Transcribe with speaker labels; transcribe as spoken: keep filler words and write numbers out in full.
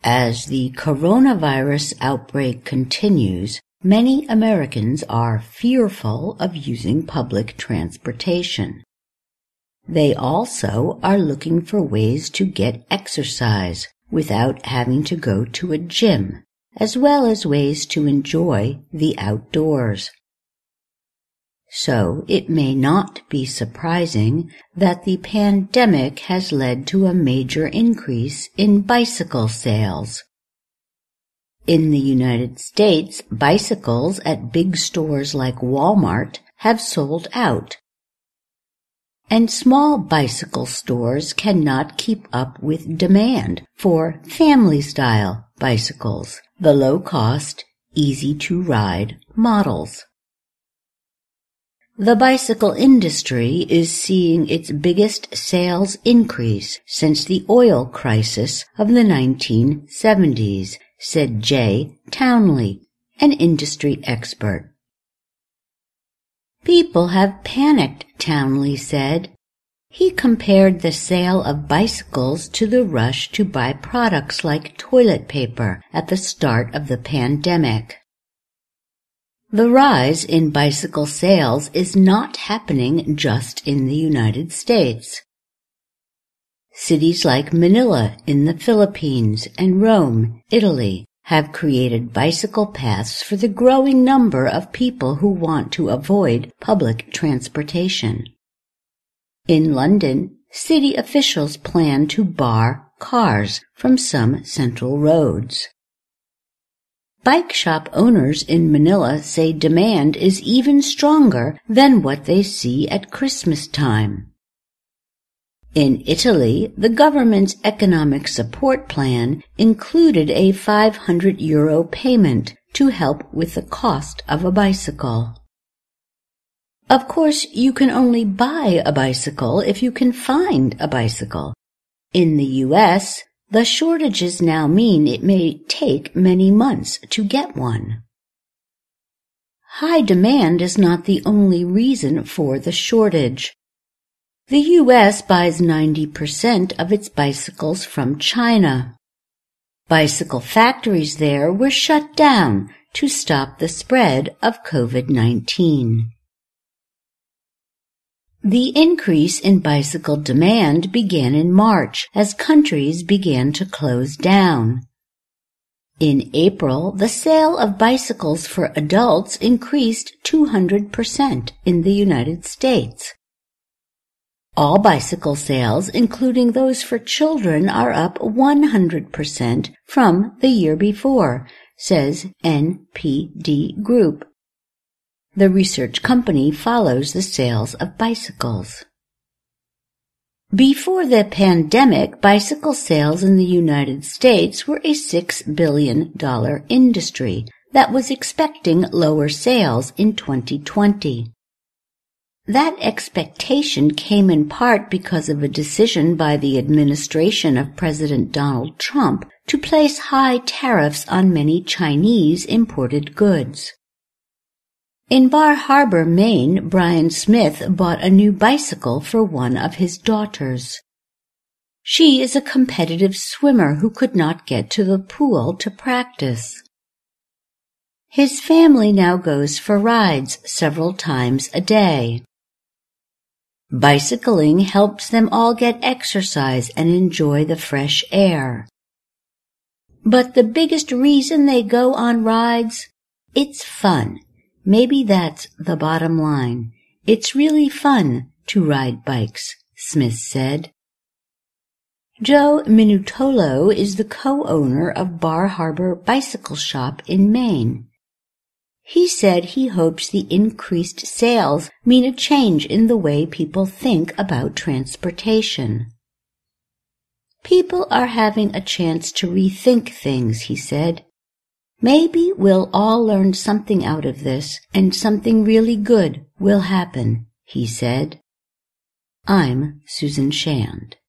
Speaker 1: As the coronavirus outbreak continues, many Americans are fearful of using public transportation. They also are looking for ways to get exercise without having to go to a gym, as well as ways to enjoy the outdoors. So it may not be surprising that the pandemic has led to a major increase in bicycle sales. In the United States, bicycles at big stores like Walmart have sold out, and small bicycle stores cannot keep up with demand for family-style bicycles, the low-cost, easy-to-ride models. The bicycle industry is seeing its biggest sales increase since the oil crisis of the nineteen seventies, said Jay Townley, an industry expert. People have panicked, Townley said. He compared the sale of bicycles to the rush to buy products like toilet paper at the start of the pandemic. The rise in bicycle sales is not happening just in the United States. Cities like Manila in the Philippines and Rome, Italy, have created bicycle paths for the growing number of people who want to avoid public transportation. In London, city officials plan to bar cars from some central roads. Bike shop owners in Manila say demand is even stronger than what they see at Christmas time. In Italy, the government's economic support plan included a five hundred euro payment to help with the cost of a bicycle. Of course, you can only buy a bicycle if you can find a bicycle. In the U S, the shortages now mean it may take many months to get one. High demand is not the only reason for the shortage. The U S buys ninety percent of its bicycles from China. Bicycle factories there were shut down to stop the spread of COVID nineteen. The increase in bicycle demand began in March as countries began to close down. In April, the sale of bicycles for adults increased two hundred percent in the United States. All bicycle sales, including those for children, are up one hundred percent from the year before, says N P D Group. The research company follows the sales of bicycles. Before the pandemic, bicycle sales in the United States were a six billion dollars industry that was expecting lower sales in twenty twenty. That expectation came in part because of a decision by the administration of President Donald Trump to place high tariffs on many Chinese imported goods. In Bar Harbor, Maine, Brian Smith bought a new bicycle for one of his daughters. She is a competitive swimmer who could not get to the pool to practice. His family now goes for rides several times a day. Bicycling helps them all get exercise and enjoy the fresh air. But the biggest reason they go on rides? It's fun. Maybe that's the bottom line. It's really fun to ride bikes, Smith said. Joe Minutolo is the co-owner of Bar Harbor Bicycle Shop in Maine. He said he hopes the increased sales mean a change in the way people think about transportation. People are having a chance to rethink things, he said. Maybe we'll all learn something out of this, and something really good will happen, he said. I'm Susan Shand.